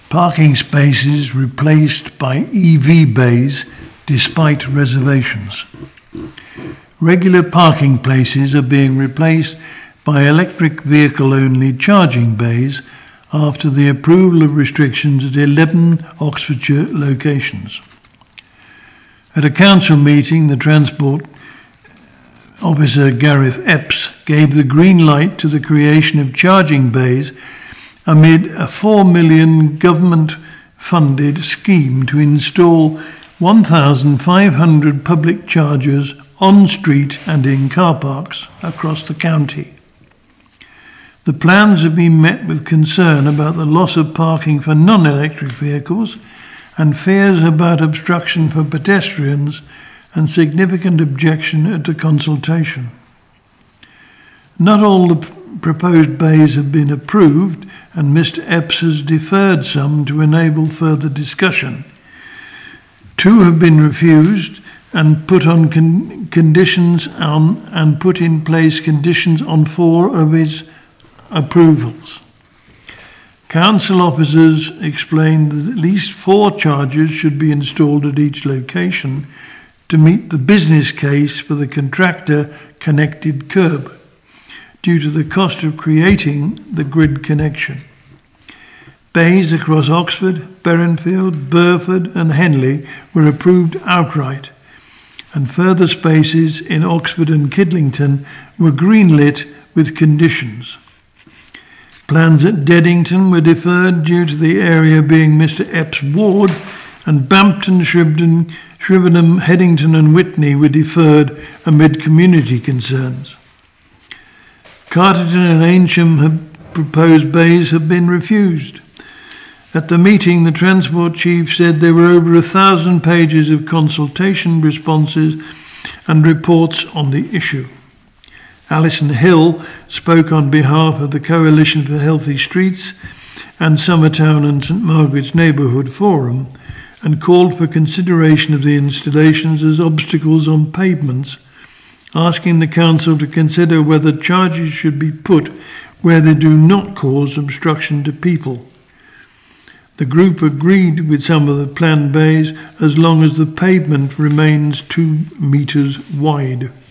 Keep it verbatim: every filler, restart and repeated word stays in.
Parking spaces replaced by E V bays despite reservations. Regular parking places are being replaced by electric vehicle-only charging bays after the approval of restrictions at eleven Oxfordshire locations. At a council meeting, the Transport Officer Gareth Epps gave the green light to the creation of charging bays amid a four million pounds government-funded scheme to install one thousand five hundred public chargers on street and in car parks across the county. The plans have been met with concern about the loss of parking for non-electric vehicles and fears about obstruction for pedestrians and significant objection at the consultation. Not all the proposed bays have been approved, and Mister Epps has deferred some to enable further discussion. Two have been refused and put on con- conditions on and put in place conditions on four of his approvals. Council officers explained that at least four chargers should be installed at each location to meet the business case for the contractor connected curb, due to the cost of creating the grid connection. Bays across Oxford, Berrenfield, Burford and Henley were approved outright, and further spaces in Oxford and Kidlington were greenlit with conditions. Plans at Deddington were deferred due to the area being Mister Epps' ward, and Bampton, Shrivenham, Shrivenham, Headington and Witney were deferred amid community concerns. Carterton and Aynsham have proposed bays have been refused. At the meeting, the Transport Chief said there were over a thousand pages of consultation responses and reports on the issue. Alison Hill spoke on behalf of the Coalition for Healthy Streets and Summertown and St Margaret's Neighbourhood Forum and called for consideration of the installations as obstacles on pavements, asking the council to consider whether charges should be put where they do not cause obstruction to people. The group agreed with some of the planned bays as long as the pavement remains two metres wide.